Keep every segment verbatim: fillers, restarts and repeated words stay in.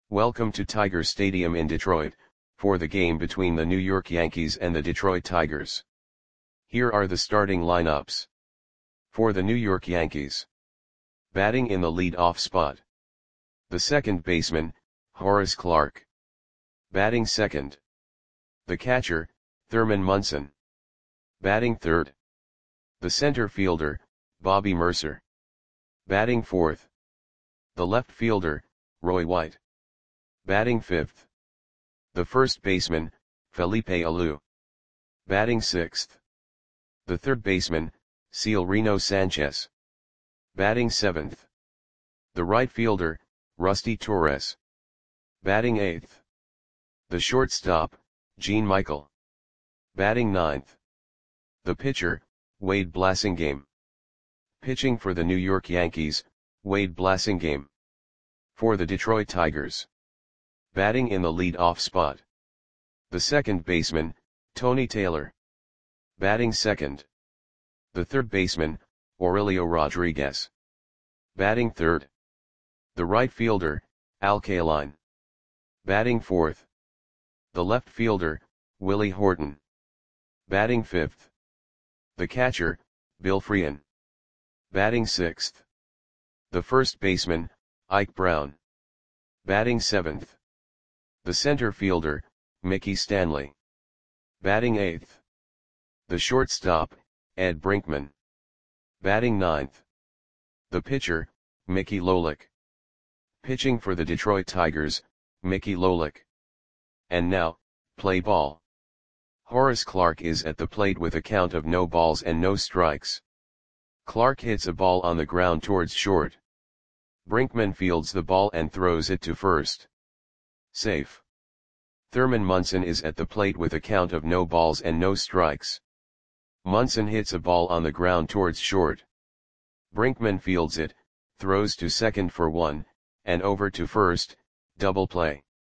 Welcome to Tiger Stadium in Detroit, for the game between the New York Yankees and the Detroit Tigers. Here are the starting lineups. For the New York Yankees. Batting in the lead-off spot. The second baseman, Horace Clarke. Batting second. The catcher, Thurman Munson. Batting third. The center fielder, Bobby Murcer. Batting fourth. The left fielder, Roy White. Batting fifth. The first baseman, Felipe Alou. Batting sixth. The third baseman, Severino Sanchez. Batting seventh. The right fielder, Rusty Torres. Batting eighth. The shortstop, Gene Michael. Batting ninth. The pitcher, Wade Blasingame. Pitching for the New York Yankees, Wade Blasingame. For the Detroit Tigers. Batting in the lead-off spot. The second baseman, Tony Taylor. Batting second. The third baseman, Aurelio Rodriguez. Batting third. The right fielder, Al Kaline. Batting fourth. The left fielder, Willie Horton. Batting fifth. The catcher, Bill Frein. Batting sixth. The first baseman, Ike Brown. Batting seventh. The center fielder, Mickey Stanley. Batting eighth. The shortstop, Ed Brinkman. Batting ninth. The pitcher, Mickey Lolich. Pitching for the Detroit Tigers, Mickey Lolich. And now, play ball. Horace Clarke is at the plate with a count of no balls and no strikes. Clarke hits a ball on the ground towards short. Brinkman fields the ball and throws it to first. Safe. Thurman Munson is at the plate with a count of no balls and no strikes. Munson hits a ball on the ground towards short. Brinkman fields it, throws to second for one, and over to first, double play.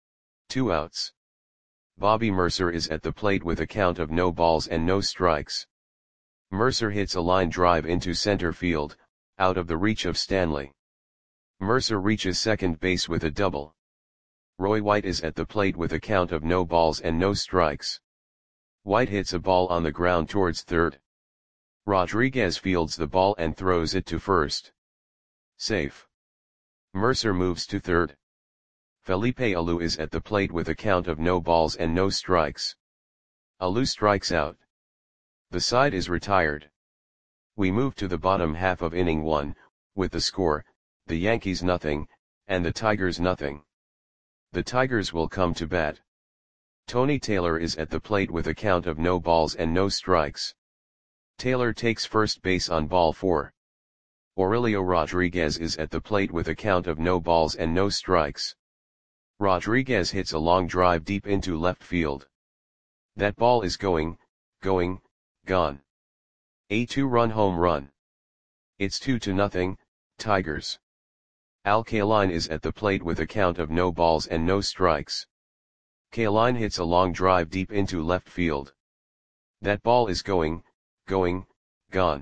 Two outs. Bobby Murcer is at the plate with a count of no balls and no strikes. Murcer hits a line drive into center field, out of the reach of Stanley. Murcer reaches second base with a double. Roy White is at the plate with a count of no balls and no strikes. White hits a ball on the ground towards third. Rodriguez fields the ball and throws it to first. Safe. Murcer moves to third. Felipe Alou is at the plate with a count of no balls and no strikes. Alou strikes out. The side is retired. We move to the bottom half of inning one, with the score, the Yankees nothing, and the Tigers nothing. The Tigers will come to bat. Tony Taylor is at the plate with a count of no balls and no strikes. Taylor takes first base on ball four. Aurelio Rodriguez is at the plate with a count of no balls and no strikes. Rodriguez hits a long drive deep into left field. That ball is going, going, gone. A two-run home run. It's two to nothing, Tigers. Al Kaline is at the plate with a count of no balls and no strikes. Kaline hits a long drive deep into left field. That ball is going, going, gone.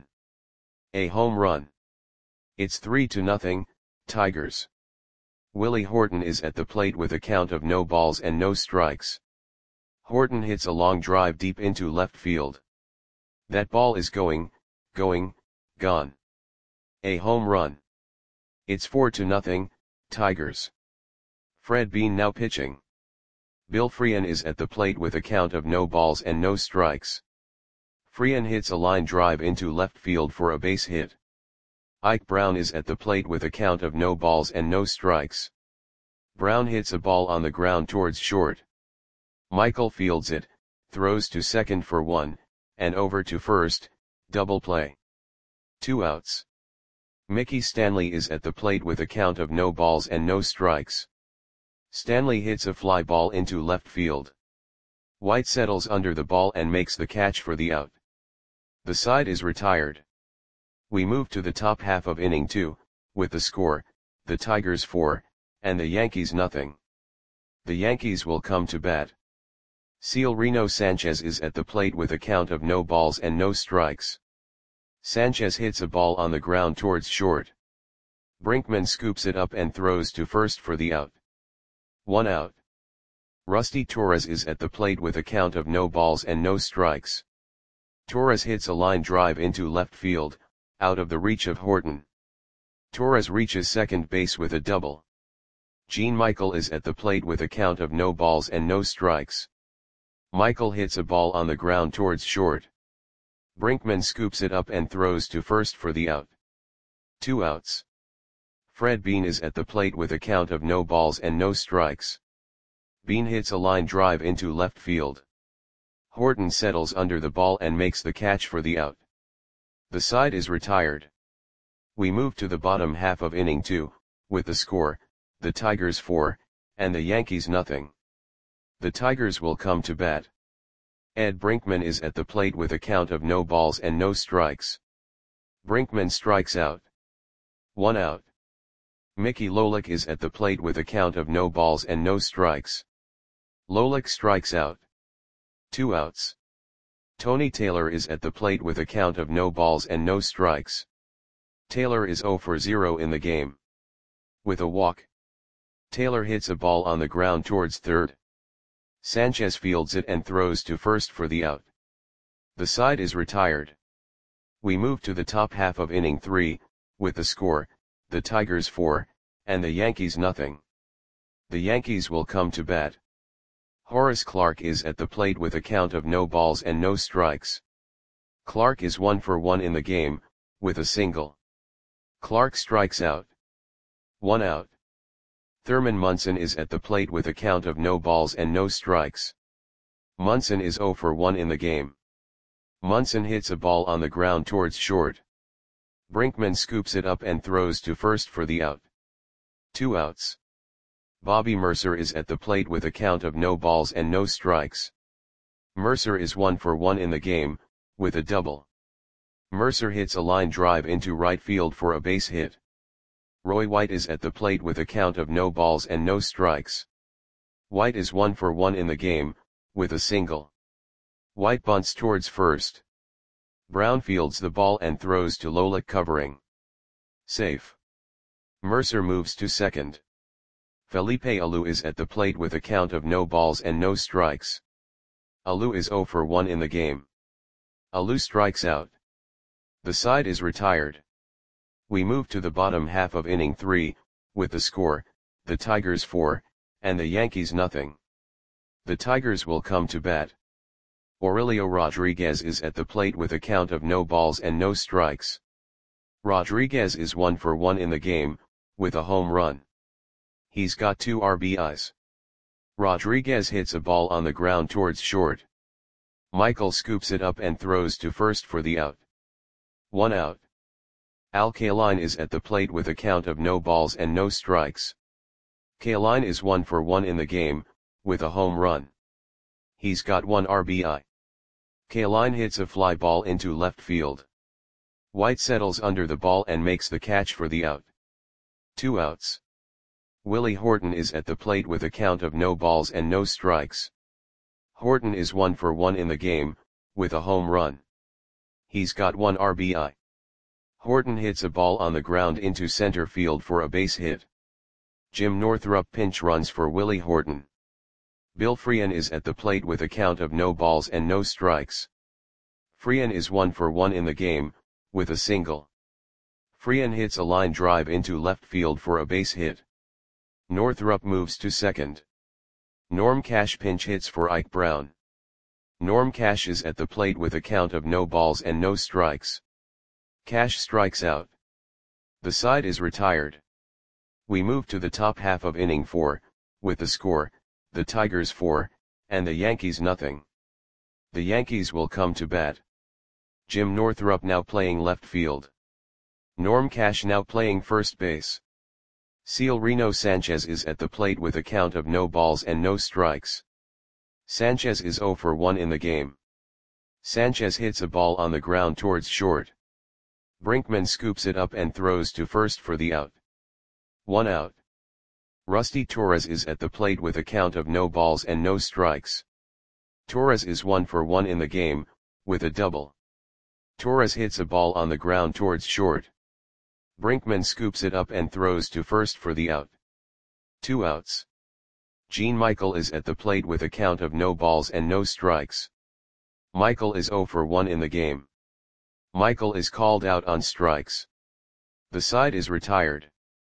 A home run. It's three to nothing, Tigers. Willie Horton is at the plate with a count of no balls and no strikes. Horton hits a long drive deep into left field. That ball is going, going, gone. A home run. It's four to nothing, Tigers. Fred Bean now pitching. Bill Frein is at the plate with a count of no balls and no strikes. Frein hits a line drive into left field for a base hit. Ike Brown is at the plate with a count of no balls and no strikes. Brown hits a ball on the ground towards short. Michael fields it, throws to second for one, and over to first, double play. Two outs. Mickey Stanley is at the plate with a count of no balls and no strikes. Stanley hits a fly ball into left field. White settles under the ball and makes the catch for the out. The side is retired. We move to the top half of inning two, with the score, the Tigers four, and the Yankees nothing. The Yankees will come to bat. Severino Sanchez is at the plate with a count of no balls and no strikes. Sanchez hits a ball on the ground towards short. Brinkman scoops it up and throws to first for the out. One out. Rusty Torres is at the plate with a count of no balls and no strikes. Torres hits a line drive into left field, out of the reach of Horton. Torres reaches second base with a double. Gene Michael is at the plate with a count of no balls and no strikes. Michael hits a ball on the ground towards short. Brinkman scoops it up and throws to first for the out. Two outs. Fred Bean is at the plate with a count of no balls and no strikes. Bean hits a line drive into left field. Horton settles under the ball and makes the catch for the out. The side is retired. We move to the bottom half of inning two, with the score, the Tigers four, and the Yankees nothing. The Tigers will come to bat. Ed Brinkman is at the plate with a count of no balls and no strikes. Brinkman strikes out. One out. Mickey Lolich is at the plate with a count of no balls and no strikes. Lolich strikes out. Two outs. Tony Taylor is at the plate with a count of no balls and no strikes. Taylor is zero for zero in the game. With a walk. Taylor hits a ball on the ground towards third. Sanchez fields it and throws to first for the out. The side is retired. We move to the top half of inning three, with the score, the Tigers four, and the Yankees nothing. The Yankees will come to bat. Horace Clarke is at the plate with a count of no balls and no strikes. Clarke is one for one in the game, with a single. Clarke strikes out. One out. Thurman Munson is at the plate with a count of no balls and no strikes. Munson is zero for one in the game. Munson hits a ball on the ground towards short. Brinkman scoops it up and throws to first for the out. Two outs. Bobby Mercer is at the plate with a count of no balls and no strikes. Mercer is one for one in the game, with a double. Mercer hits a line drive into right field for a base hit. Roy White is at the plate with a count of no balls and no strikes. White is one for one in the game, with a single. White bunts towards first. Brown fields the ball and throws to Lolich covering. Safe. Mercer moves to second. Felipe Alou is at the plate with a count of no balls and no strikes. Alou is zero for one in the game. Alou strikes out. The side is retired. We move to the bottom half of inning three, with the score, the Tigers four, and the Yankees nothing. The Tigers will come to bat. Aurelio Rodriguez is at the plate with a count of no balls and no strikes. Rodriguez is one for one in the game, with a home run. He's got two R B Is. Rodriguez hits a ball on the ground towards short. Michael scoops it up and throws to first for the out. One out. Al Kaline is at the plate with a count of no balls and no strikes. Kaline is one for one in the game, with a home run. He's got one R B I. Kaline hits a fly ball into left field. White settles under the ball and makes the catch for the out. Two outs. Willie Horton is at the plate with a count of no balls and no strikes. Horton is one for one in the game, with a home run. He's got one R B I. Horton hits a ball on the ground into center field for a base hit. Jim Northrup pinch runs for Willie Horton. Bill Freehan is at the plate with a count of no balls and no strikes. Freehan is one for one in the game, with a single. Freehan hits a line drive into left field for a base hit. Northrup moves to second. Norm Cash pinch hits for Ike Brown. Norm Cash is at the plate with a count of no balls and no strikes. Cash strikes out. The side is retired. We move to the top half of inning four, with the score, the Tigers four, and the Yankees nothing. The Yankees will come to bat. Jim Northrup now playing left field. Norm Cash now playing first base. Sealrino Sanchez is at the plate with a count of no balls and no strikes. Sanchez is zero for one in the game. Sanchez hits a ball on the ground towards short. Brinkman scoops it up and throws to first for the out. One out. Rusty Torres is at the plate with a count of no balls and no strikes. Torres is one for one in the game, with a double. Torres hits a ball on the ground towards short. Brinkman scoops it up and throws to first for the out. Two outs. Gene Michael is at the plate with a count of no balls and no strikes. Michael is zero for one in the game. Michael is called out on strikes. The side is retired.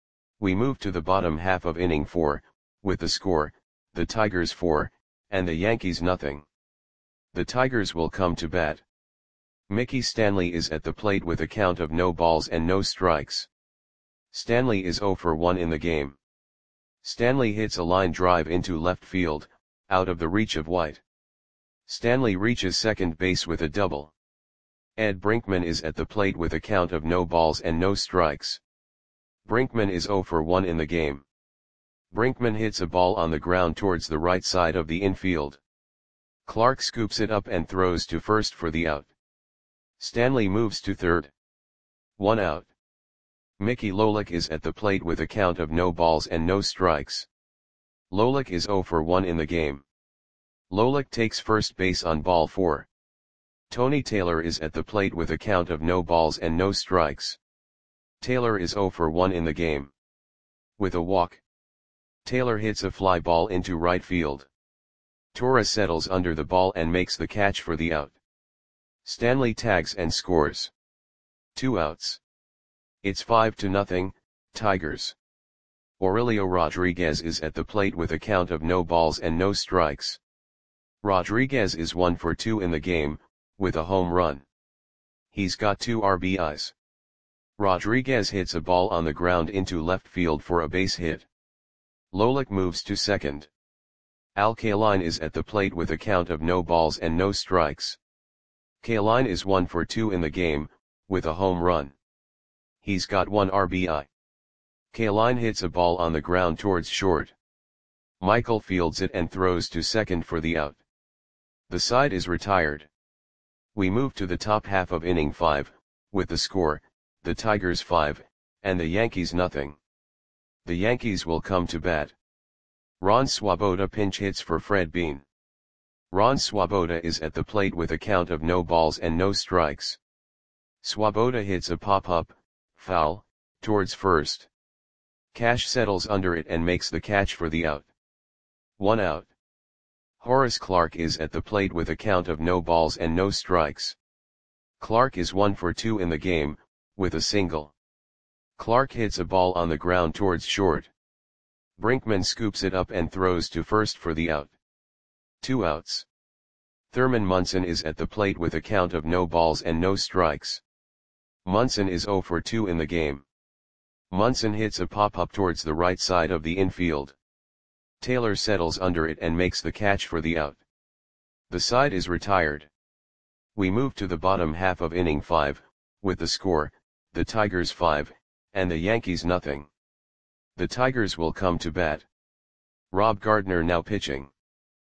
We move to the bottom half of inning four, with the score, the Tigers four, and the Yankees nothing. The Tigers will come to bat. Mickey Stanley is at the plate with a count of no balls and no strikes. Stanley is zero for one in the game. Stanley hits a line drive into left field, out of the reach of White. Stanley reaches second base with a double. Ed Brinkman is at the plate with a count of no balls and no strikes. Brinkman is zero for one in the game. Brinkman hits a ball on the ground towards the right side of the infield. Clark scoops it up and throws to first for the out. Stanley moves to third. One out. Mickey Lolich is at the plate with a count of no balls and no strikes. Lolich is zero for one in the game. Lolich takes first base on ball four. Tony Taylor is at the plate with a count of no balls and no strikes. Taylor is zero for one in the game. With a walk, Taylor hits a fly ball into right field. Torres settles under the ball and makes the catch for the out. Stanley tags and scores. Two outs. It's five to nothing, Tigers. Aurelio Rodriguez is at the plate with a count of no balls and no strikes. Rodriguez is one for two in the game, with a home run. He's got two R B Is. Rodriguez hits a ball on the ground into left field for a base hit. Lolich moves to second. Al Kaline is at the plate with a count of no balls and no strikes. Kaline is one for two in the game, with a home run. He's got one R B I. Kaline hits a ball on the ground towards short. Michael fields it and throws to second for the out. The side is retired. We move to the top half of inning five, with the score, the Tigers five, and the Yankees nothing. The Yankees will come to bat. Ron Swoboda pinch hits for Fred Bean. Ron Swoboda is at the plate with a count of no balls and no strikes. Swoboda hits a pop-up, foul, towards first. Cash settles under it and makes the catch for the out. One out. Horace Clarke is at the plate with a count of no balls and no strikes. Clarke is one for two in the game, with a single. Clarke hits a ball on the ground towards short. Brinkman scoops it up and throws to first for the out. Two outs. Thurman Munson is at the plate with a count of no balls and no strikes. Munson is zero for two in the game. Munson hits a pop-up towards the right side of the infield. Taylor settles under it and makes the catch for the out. The side is retired. We move to the bottom half of inning five, with the score, the Tigers five, and the Yankees nothing. The Tigers will come to bat. Rob Gardner now pitching.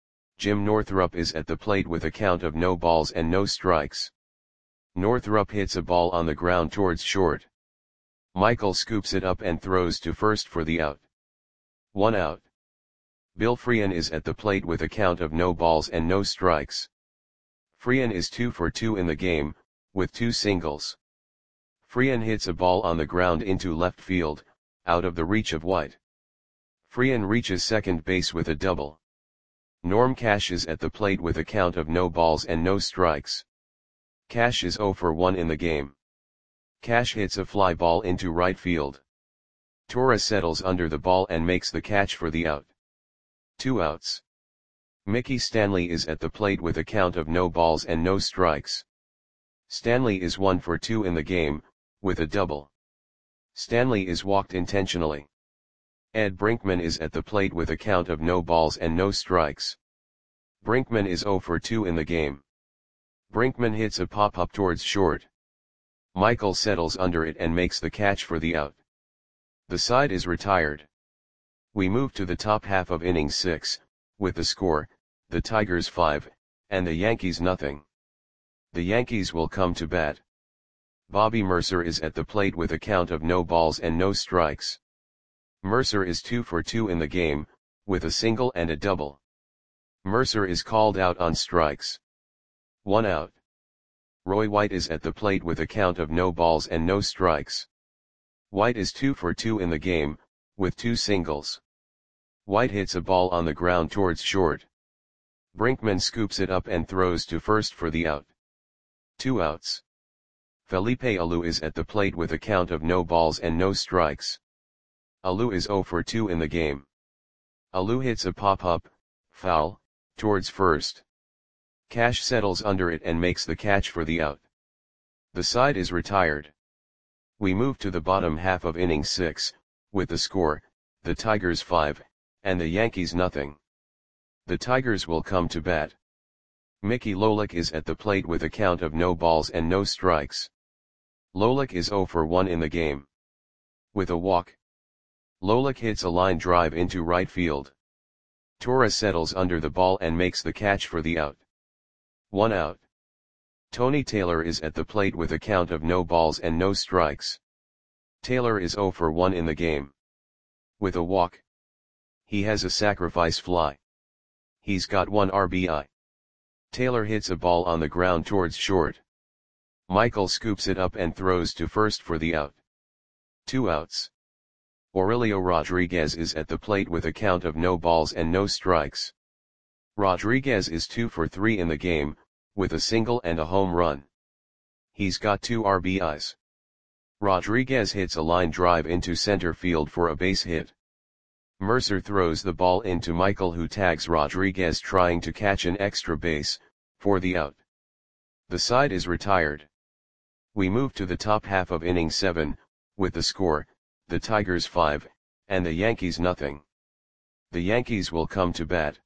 Jim Northrup is at the plate with a count of no balls and no strikes. Northrup hits a ball on the ground towards short. Michael scoops it up and throws to first for the out. One out. Bill Freehan is at the plate with a count of no balls and no strikes. Freehan is two for two in the game, with two singles. Freehan hits a ball on the ground into left field, out of the reach of White. Freehan reaches second base with a double. Norm Cash is at the plate with a count of no balls and no strikes. Cash is zero for one in the game. Cash hits a fly ball into right field. Torres settles under the ball and makes the catch for the out. Two outs. Mickey Stanley is at the plate with a count of no balls and no strikes. Stanley is one for two in the game, with a double. Stanley is walked intentionally. Ed Brinkman is at the plate with a count of no balls and no strikes. Brinkman is zero for two in the game. Brinkman hits a pop-up towards short. Michael settles under it and makes the catch for the out. The side is retired. We move to the top half of inning six, with the score, the Tigers five, and the Yankees nothing. The Yankees will come to bat. Bobby Mercer is at the plate with a count of no balls and no strikes. Mercer is two for two in the game, with a single and a double. Mercer is called out on strikes. One out. Roy White is at the plate with a count of no balls and no strikes. White is two for two in the game, with two singles. White hits a ball on the ground towards short. Brinkman scoops it up and throws to first for the out. Two outs. Felipe Alou is at the plate with a count of no balls and no strikes. Alou is oh for two in the game. Alou hits a pop-up, foul, towards first. Cash settles under it and makes the catch for the out. The side is retired. We move to the bottom half of inning six, with the score, the Tigers five, and the Yankees nothing. The Tigers will come to bat. Mickey Lolich is at the plate with a count of no balls and no strikes. Lolich is oh for one in the game. With a walk. Lolich hits a line drive into right field. Torres settles under the ball and makes the catch for the out. One out. Tony Taylor is at the plate with a count of no balls and no strikes. Taylor is oh for one in the game. With a walk. He has a sacrifice fly. He's got one R B I. Taylor hits a ball on the ground towards short. Michael scoops it up and throws to first for the out. Two outs. Aurelio Rodriguez is at the plate with a count of no balls and no strikes. Rodriguez is two for three in the game, with a single and a home run. He's got two R B Is. Rodriguez hits a line drive into center field for a base hit. Mercer throws the ball into Michael, who tags Rodriguez trying to catch an extra base, for the out. The side is retired. We move to the top half of inning seven, with the score, the Tigers five, and the Yankees nothing. The Yankees will come to bat.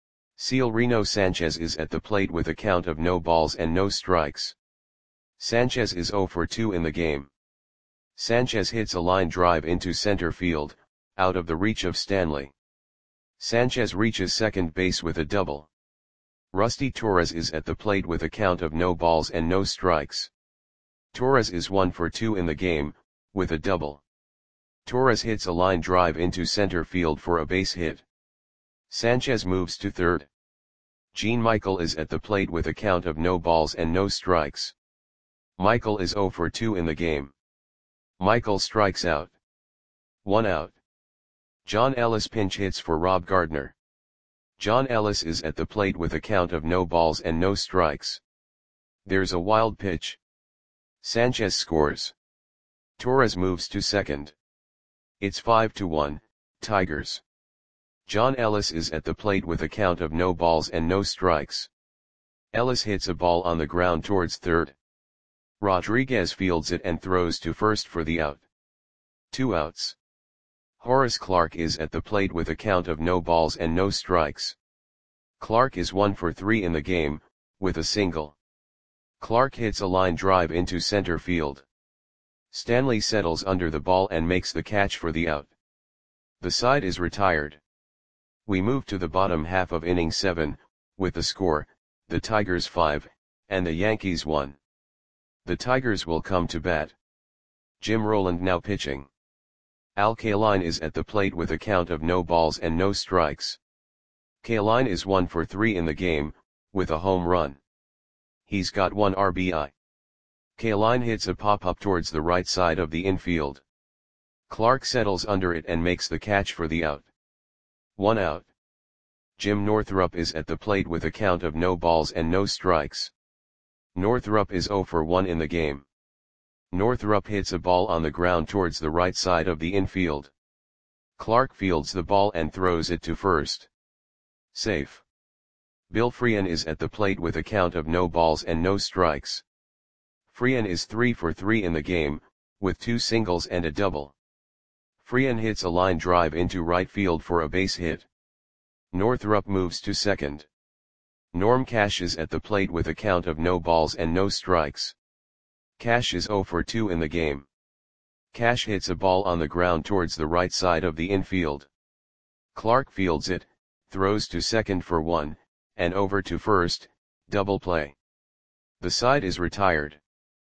Severino Sanchez is at the plate with a count of no balls and no strikes. Sanchez is oh for two in the game. Sanchez hits a line drive into center field, out of the reach of Stanley. Sanchez reaches second base with a double. Rusty Torres is at the plate with a count of no balls and no strikes. Torres is one for two in the game, with a double. Torres hits a line drive into center field for a base hit. Sanchez moves to third. Gene Michael is at the plate with a count of no balls and no strikes. Michael is oh for two in the game. Michael strikes out. One out. John Ellis pinch hits for Rob Gardner. John Ellis is at the plate with a count of no balls and no strikes. There's a wild pitch. Sanchez scores. Torres moves to second. It's five to one, Tigers. John Ellis is at the plate with a count of no balls and no strikes. Ellis hits a ball on the ground towards third. Rodriguez fields it and throws to first for the out. Two outs. Horace Clarke is at the plate with a count of no balls and no strikes. Clarke is one for three in the game, with a single. Clarke hits a line drive into center field. Stanley settles under the ball and makes the catch for the out. The side is retired. We move to the bottom half of inning seven, with the score, the Tigers five, and the Yankees one. The Tigers will come to bat. Jim Rowland now pitching. Al Kaline is at the plate with a count of no balls and no strikes. Kaline is one for three in the game, with a home run. He's got one R B I. Kaline hits a pop-up towards the right side of the infield. Clarke settles under it and makes the catch for the out. One out. Jim Northrup is at the plate with a count of no balls and no strikes. Northrup is oh for one in the game. Northrup hits a ball on the ground towards the right side of the infield. Clarke fields the ball and throws it to first. Safe. Bill Freehan is at the plate with a count of no balls and no strikes. Freehan is three for three in the game, with two singles and a double. Freehan hits a line drive into right field for a base hit. Northrup moves to second. Norm Cash is at the plate with a count of no balls and no strikes. Cash is oh for two in the game. Cash hits a ball on the ground towards the right side of the infield. Clarke fields it, throws to second for one, and over to first, double play. The side is retired.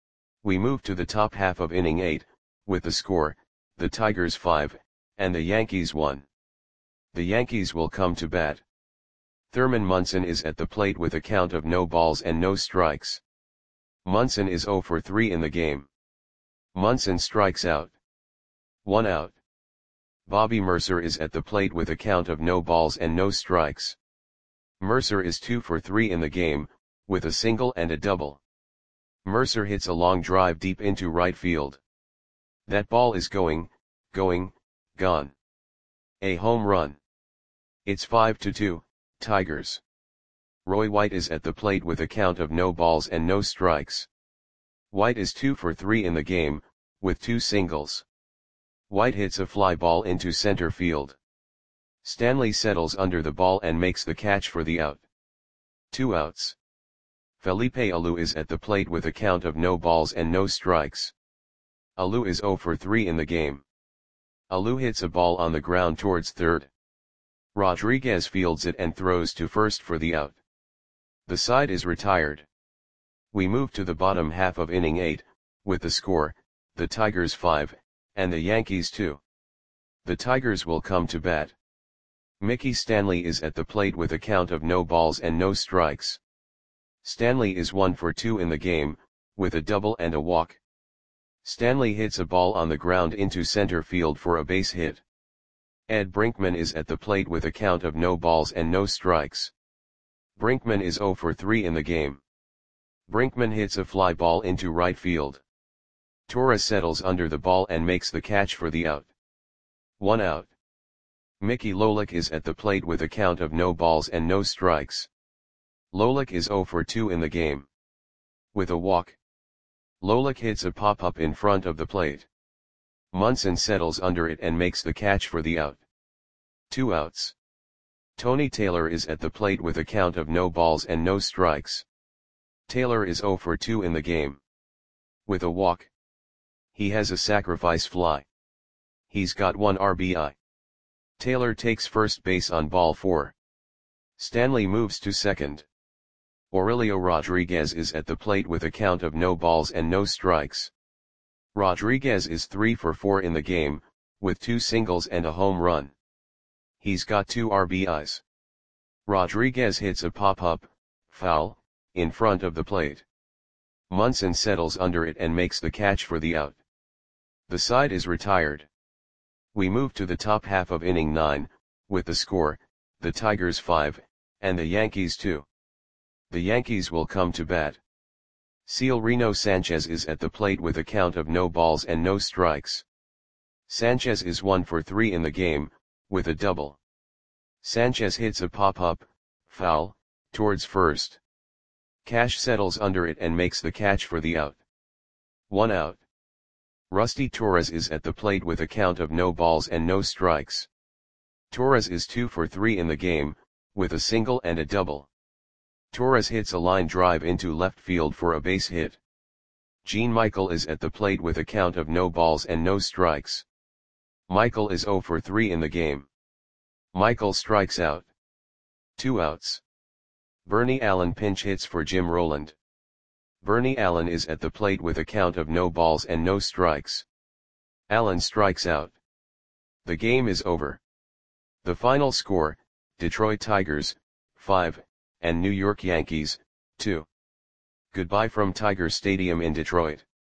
We move to the top half of inning eight, with the score, the Tigers five, and the Yankees one. The Yankees will come to bat. Thurman Munson is at the plate with a count of no balls and no strikes. Munson is oh for three in the game. Munson strikes out. One out. Bobby Mercer is at the plate with a count of no balls and no strikes. Mercer is two for three in the game, with a single and a double. Mercer hits a long drive deep into right field. That ball is going, going, gone. A home run. It's five to two, Tigers. Roy White is at the plate with a count of no balls and no strikes. White is two for three in the game, with two singles. White hits a fly ball into center field. Stanley settles under the ball and makes the catch for the out. Two outs. Felipe Alou is at the plate with a count of no balls and no strikes. Alou is zero for three in the game. Alou hits a ball on the ground towards third. Rodriguez fields it and throws to first for the out. The side is retired. We move to the bottom half of inning eight, with the score, the Tigers five, and the Yankees two. The Tigers will come to bat. Mickey Stanley is at the plate with a count of no balls and no strikes. Stanley is one for two in the game, with a double and a walk. Stanley hits a ball on the ground into center field for a base hit. Ed Brinkman is at the plate with a count of no balls and no strikes. Brinkman is zero for three in the game. Brinkman hits a fly ball into right field. Torres settles under the ball and makes the catch for the out. One out. Mickey Lolich is at the plate with a count of no balls and no strikes. Lolich is zero for two in the game. With a walk. Lolich hits a pop-up in front of the plate. Munson settles under it and makes the catch for the out. Two outs. Tony Taylor is at the plate with a count of no balls and no strikes. Taylor is zero for two in the game. With a walk. He has a sacrifice fly. He's got one R B I. Taylor takes first base on ball four. Stanley moves to second. Aurelio Rodriguez is at the plate with a count of no balls and no strikes. Rodriguez is three for four in the game, with two singles and a home run. He's got two R B Is. Rodriguez hits a pop-up, foul, in front of the plate. Munson settles under it and makes the catch for the out. The side is retired. We move to the top half of inning nine, with the score, the Tigers five, and the Yankees two. The Yankees will come to bat. Severino Sanchez is at the plate with a count of no balls and no strikes. Sanchez is one for three in the game, with a double. Sanchez hits a pop-up, foul, towards first. Cash settles under it and makes the catch for the out. One out. Rusty Torres is at the plate with a count of no balls and no strikes. Torres is two for three in the game, with a single and a double. Torres hits a line drive into left field for a base hit. Gene Michael is at the plate with a count of no balls and no strikes. Michael is zero for three in the game. Michael strikes out. Two outs. Bernie Allen pinch hits for Jim Rowland. Bernie Allen is at the plate with a count of no balls and no strikes. Allen strikes out. The game is over. The final score, Detroit Tigers, five, and New York Yankees, two. Goodbye from Tiger Stadium in Detroit.